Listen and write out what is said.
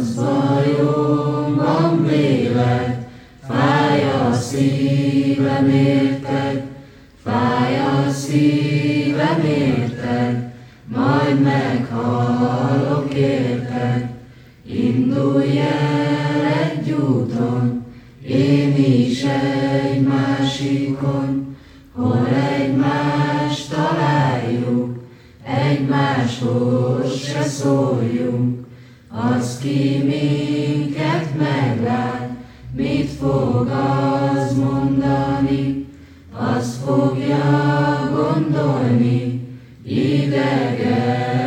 bajom van véled, fáj a szívem érted, fáj a szívem érted, majd meghalok érted. Indulj el egy úton, én is egy másikon, hol egymást találjuk, egymáshoz se szóljunk. Az, ki minket meglát, mit fog az mondani, azt fogja gondolni, idegen